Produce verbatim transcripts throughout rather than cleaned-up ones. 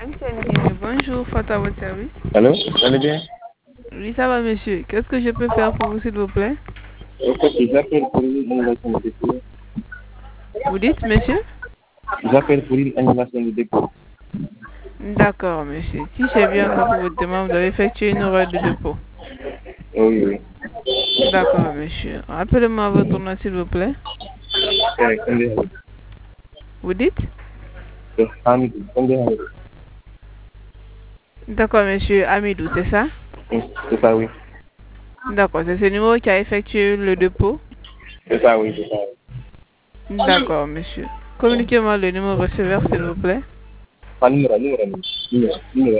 M T N Guinée, bonjour, Fata à votre service. Allô, vous allez bien? Oui, ça va, monsieur. Qu'est-ce que je peux faire pour vous, s'il vous plaît? En fait, j'appelle pour une annulation de dépôt. Vous dites, monsieur? J'appelle pour une annulation de dépôt. D'accord, monsieur. Si j'ai bien compris votre demande, vous avez effectué une erreur de dépôt. Oui, oui. D'accord, monsieur. Rappelez-moi votre nom, s'il vous plaît. C'est combien? Vous dites? C'est Hamidou. Combien? D'accord, monsieur Amidou, c'est ça? Oui, c'est ça, oui. D'accord, c'est ce numéro qui a effectué le dépôt? C'est ça, oui, c'est ça. D'accord, monsieur. Communiquez-moi le numéro receveur, s'il vous plaît. Pas numéro, numéro, numéro, numéro,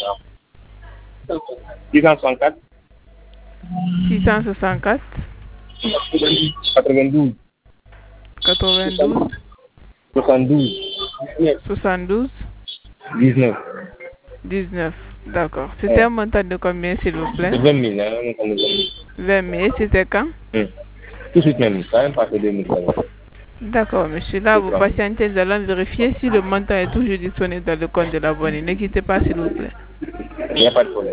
six cent soixante-quatre. six cent soixante-quatre. quatre-vingt-douze. quatre-vingt-douze. soixante-douze. soixante-douze. dix-neuf. dix-neuf. D'accord. C'était un montant de combien, s'il vous plaît? C'est vingt mille, hein, on compte vingt mille. vingt mille. C'était quand? Hum. Tout de suite même, ça même passé deux mille. D'accord, monsieur. Là, vous patientez, nous allons vérifier si le montant est toujours disponible dans le compte de l'abonné. Ne quittez pas, s'il vous plaît. Il n'y a pas de problème.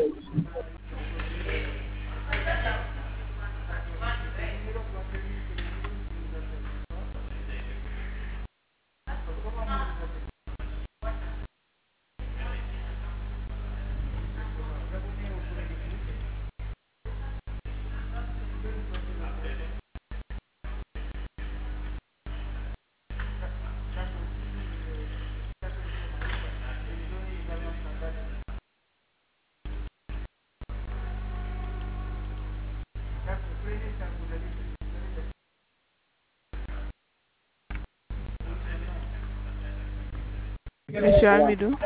Monsieur Amidou,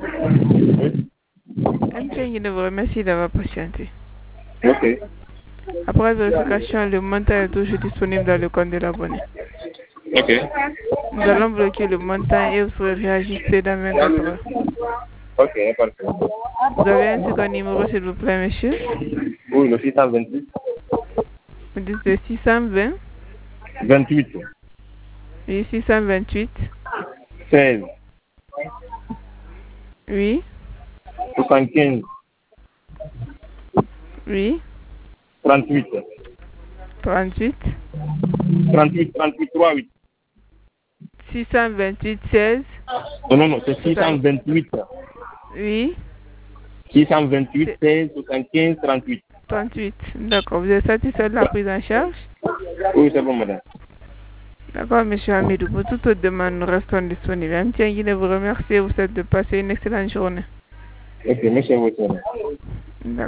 M T N Guinée vous remercie d'avoir patienté. Ok. Après vérification, le montant est toujours disponible dans le compte de l'abonné. Ok. Nous allons bloquer le montant et vous serez réajusté dans vingt-quatre heures. Ok, il n'y a pas de problème. Vous avez un second numéro, s'il vous plaît, monsieur? Oui, le six cent vingt-huit. Vous dites le six cent vingt? vingt-huit. Oui, six cent vingt-huit. seize. Oui. soixante-quinze. Oui. trente-huit. trente-huit. trente-huit, trente-huit, trois-huit. six cent vingt-huit, seize. Non, non, non, c'est six cent vingt-huit. Oui. six cent vingt-huit, seize, soixante-quinze, trente-huit. trente-huit. D'accord. Vous êtes satisfait de la prise en charge? Oui, c'est bon, madame. D'accord, monsieur Amidou. Pour toute autre demande, nous restons disponibles. M T N Guinée vous remercie et vous souhaite de passer une excellente journée. Ok, merci à vous.